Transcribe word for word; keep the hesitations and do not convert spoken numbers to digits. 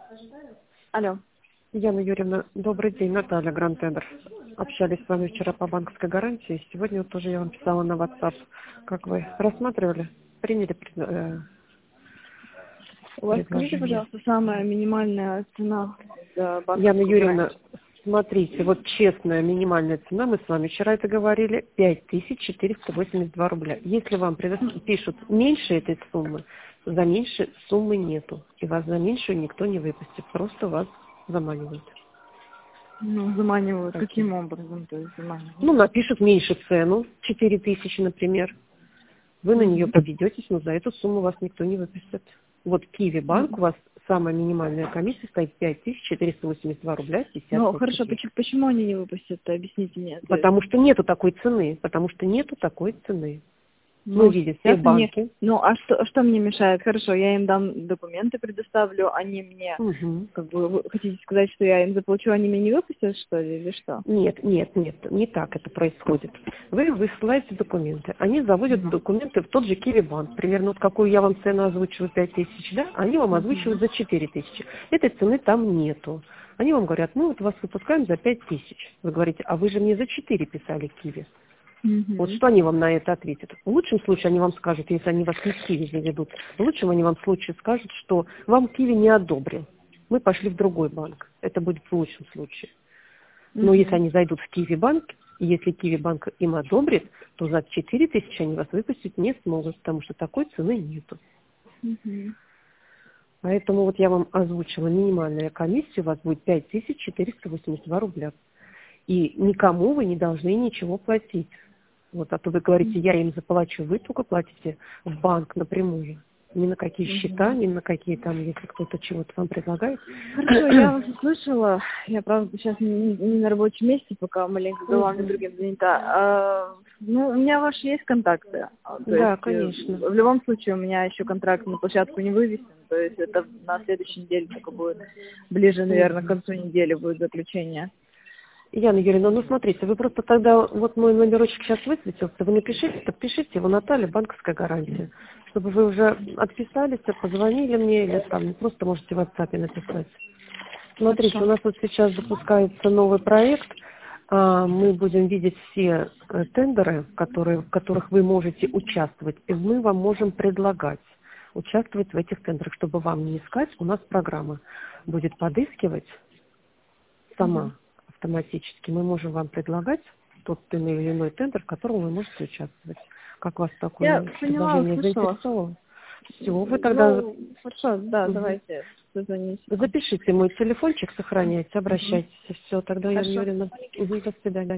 Алло. Яна Юрьевна, добрый день, Наталья Грантендер. Общались с вами вчера по банковской гарантии, сегодня вот тоже я вам писала на WhatsApp. Как вы рассматривали? Приняли пред- э, У вас, скажите, предложение? пожалуйста, самая минимальная цена за Яна банковскую Юрьевна, гарантию? смотрите, вот честная минимальная цена, мы с вами вчера это говорили, пять тысяч четыреста восемьдесят два рубля. Если вам предо- пишут меньше этой суммы, за меньше суммы нету. И вас за меньшую никто не выпустит, просто вас заманивают. Ну, заманивают. Такие. Каким образом, то есть заманивают? Ну, напишут меньше цену, четыре тысячи, например. Вы на нее Мгм. поведетесь, но за эту сумму вас никто не выпустит. Вот Киви банк, у Мгм. вас самая минимальная комиссия стоит пять тысяч четыреста восемьдесят два рубля пятьдесят Ну, пять хорошо, копеек. почему, почему они не выпустят? Объясните мне. То есть, Потому что нету такой цены, потому что нету такой цены. Мы ну, видим все сейчас мне... банки. Ну, а что, что мне мешает? Хорошо, я им дам документы, предоставлю, они мне... Мгм. Как бы, вы хотите сказать, что я им заплачу, они меня не выпустят, что ли, или что? Нет, нет, нет, не так это происходит. Вы высылаете документы, они заводят Мгм. документы в тот же Киви банк, примерно вот какую я вам цену озвучиваю, пять тысяч, да, они вам озвучивают Мгм. за четыре тысячи. Этой цены там нету. Они вам говорят, ну вот вас выпускаем за пять тысяч. Вы говорите, а вы же мне за четыре писали Киви. Вот Мгм. что они вам на это ответят? В лучшем случае они вам скажут, если они вас не в Киви заведут, в лучшем они вам случае скажут, что вам Киви не одобрил. Мы пошли в другой банк. Это будет в лучшем случае. Но если Мгм. они зайдут в Киви банк, и если Киви банк им одобрит, то за четыре тысячи они вас выпустить не смогут, потому что такой цены нету. Мгм. Поэтому вот я вам озвучила, минимальная комиссия у вас будет пять тысяч четыреста восемьдесят два рубля. И никому вы не должны ничего платить. Вот, а то вы говорите, я им заплачу, вы только платите в банк напрямую. Ни на какие счета, Мгм. ни на какие там, если кто-то чего-то вам предлагает. Хорошо, я вас услышала. Я, правда, сейчас не, не на рабочем месте, пока маленько головами Мгм. другим занята. А, ну, у меня ваши есть контакты. А, То Да, есть, э, конечно. в любом случае, у меня еще контракт на площадку не вывесен. То есть, это на следующей неделе только будет. Ближе, наверное, к Мгм. концу недели будет заключение. Яна Юрьевна, ну смотрите, вы просто тогда, вот мой номерочек сейчас высветился, вы напишите, подпишите его, Наталья, банковская гарантия, чтобы вы уже отписались, позвонили мне, или там просто можете в WhatsApp написать. Смотрите, у Хорошо. нас вот сейчас запускается новый проект, а, мы будем видеть все э, тендеры, которые, в которых вы можете участвовать, и мы вам можем предлагать участвовать в этих тендерах, чтобы вам не искать, у нас программа будет подыскивать Мгм. сама автоматически. Мы можем вам предлагать тот или иной тендер, в котором вы можете участвовать. Как вас Я такое поняла, предложение услышала. заинтересовало? Все, вы тогда Ну, хорошо, да, мгм, давайте созвонимся. запишите мой телефончик, сохраняйте, Мгм. обращайтесь. Все, тогда, Яна Хорошо. Юрьевна, мгм, до свидания.